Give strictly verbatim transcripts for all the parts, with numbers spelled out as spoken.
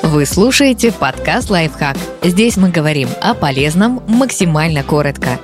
Вы слушаете подкаст «Лайфхак». Здесь мы говорим о полезном максимально коротко.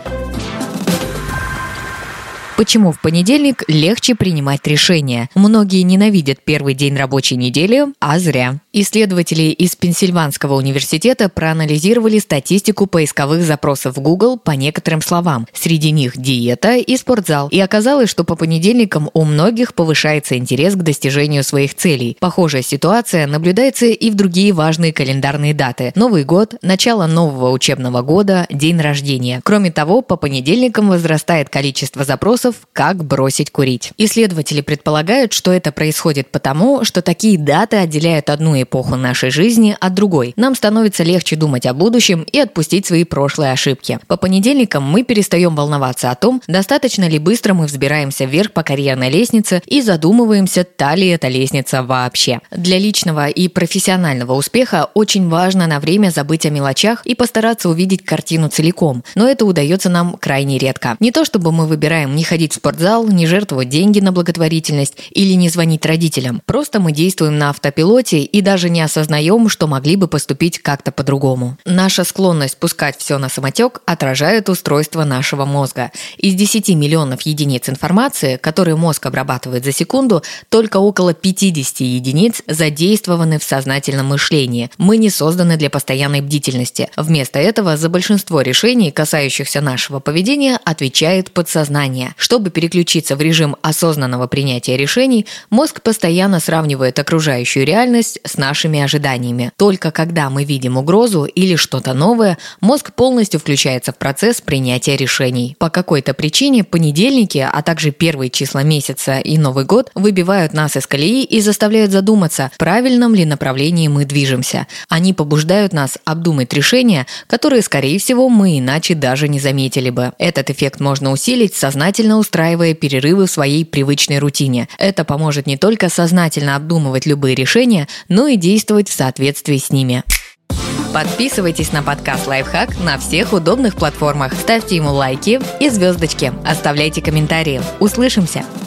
Почему в понедельник легче принимать решения? Многие ненавидят первый день рабочей недели, а зря. Исследователи из Пенсильванского университета проанализировали статистику поисковых запросов в Google по некоторым словам. Среди них диета и спортзал. И оказалось, что по понедельникам у многих повышается интерес к достижению своих целей. Похожая ситуация наблюдается и в другие важные календарные даты. Новый год, начало нового учебного года, день рождения. Кроме того, по понедельникам возрастает количество запросов «Как бросить курить». Исследователи предполагают, что это происходит потому, что такие даты отделяют одну эпоху нашей жизни от другой. Нам становится легче думать о будущем и отпустить свои прошлые ошибки. По понедельникам мы перестаем волноваться о том, достаточно ли быстро мы взбираемся вверх по карьерной лестнице и задумываемся, та ли эта лестница вообще. Для личного и профессионального успеха очень важно на время забыть о мелочах и постараться увидеть картину целиком, но это удается нам крайне редко. Не то чтобы мы выбираем не ходить в спортзал, не жертвовать деньги на благотворительность или не звонить родителям. Просто мы действуем на автопилоте и даже не осознаем, что могли бы поступить как-то по-другому. Наша склонность пускать все на самотек отражает устройство нашего мозга. Из десяти миллионов единиц информации, которые мозг обрабатывает за секунду, только около пятьдесят единиц задействованы в сознательном мышлении. Мы не созданы для постоянной бдительности. Вместо этого за большинство решений, касающихся нашего поведения, отвечает подсознание. Чтобы переключиться в режим осознанного принятия решений, мозг постоянно сравнивает окружающую реальность с нашими ожиданиями. Только когда мы видим угрозу или что-то новое, мозг полностью включается в процесс принятия решений. По какой-то причине понедельники, а также первые числа месяца и Новый год выбивают нас из колеи и заставляют задуматься, в правильном ли направлении мы движемся. Они побуждают нас обдумать решения, которые, скорее всего, мы иначе даже не заметили бы. Этот эффект можно усилить, сознательно устраивая перерывы в своей привычной рутине. Это поможет не только сознательно обдумывать любые решения, но и действовать в соответствии с ними. Подписывайтесь на подкаст «Лайфхак» на всех удобных платформах. Ставьте ему лайки и звездочки. Оставляйте комментарии. Услышимся!